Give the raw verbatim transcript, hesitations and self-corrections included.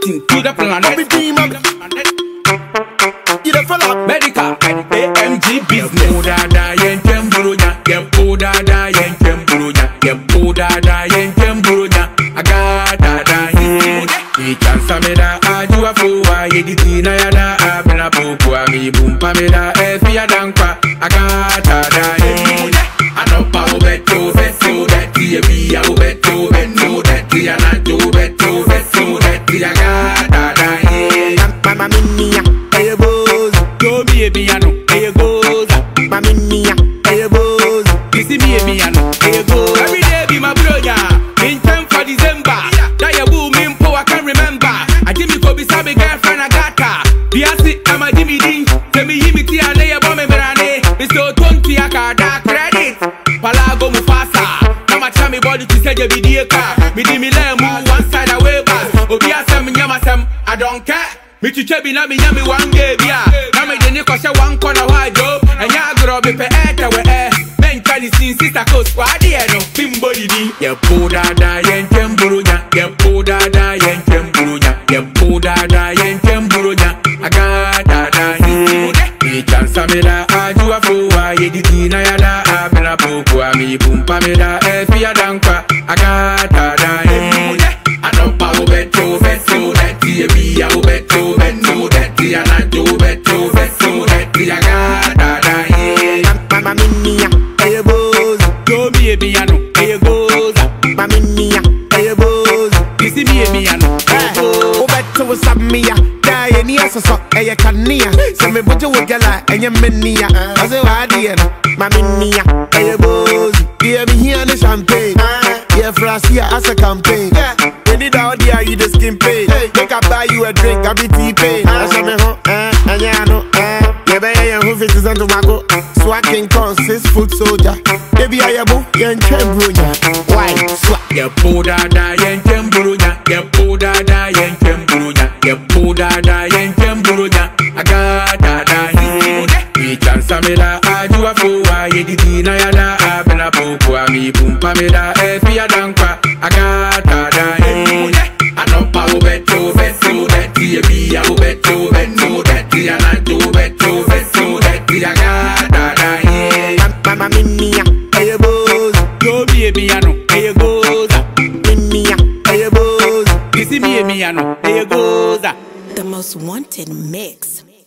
connecting to the planet. Everything up. You the fella. Medical, A M G business. Oda da yen kemburunya, yen oda da yen kemburunya, yen oda da yen kemburunya. Agata da yen. We can sameda ajuwa fuwa yediti na yada abena pokwa mi bumpa meda efia dankwa. Agata da yen. Anopa ubeto beto beti ebiya ubeto beto beti anato beto beto beti agata da yen. Mama minia, hey boys. Go me a piano, hey goes. Mama minia, hey boys. This is me a piano, hey goes. Every day be my brother. In time for December, that you boom in po I can remember. I Jimmy Kobe sabe girlfriend I got her. Biasi I'm a Jimmy Ding. Tell me him it here lay a bomb me brane. It's so twenty I got that credit. Palago Mufasa. Come a chami body to say you be the car. Me di me let move one side away back. Obi asem nyama sem I don't care. Me chiche bi na me nyami one game ya. Na me de ne ko she one corner wa job. Enya agro be pe eta we eh. Men kani sin sister ko squad e no. Bimbo di di. Ye poda da yen kemburunya. Ye poda da yen kemburunya. Ye poda da yen kemburunya. Agada da yen. Me chansa me da ajuwa fuwa yediti na yada abena pokwa mi bumpa me da efia dankwa. Agada da yen. Anopa ubeto beto beti ebiya ubeto beto beti anato beto beto beti agada da yen. Mama minia, hey boys. Go me a piano, hey goes. Mama minia, hey boys. This is me a piano, hey goes. Ubeto usabmiya, die ni asoso, hey kania. Se me bujo wogala, enye menia. Ase wadi eno, mama minia, hey boys. Yeah, me here on the champagne. Yeah, Francia as a campaign. Yeah, when it out there, you the skin pay. Make I buy you a drink, I be T-Pain. I say me ho, eh, and yeah, no, eh. Yeah, be yeah, who fit is on tobacco. Swag King Kong, six foot soldier. Baby, I am boo, yen chembrunya. Why? Swag. Ye poda da yen kemburunya. Ye poda da yen kemburunya. Ye poda da yen kemburunya. Agada da yen. We chansa me da ajuwa fuwa yediti na yada abena pokwa mi bumpa me da efia dankwa. Agada da yen. Anopa ubeto beto beti ebiya ubeto beto beti anato beto beto beti agada da yen. Mama minia, hey boys. Go me a piano, hey goes. Minia, hey boys. This is me a piano, hey goes. The most wanted mix.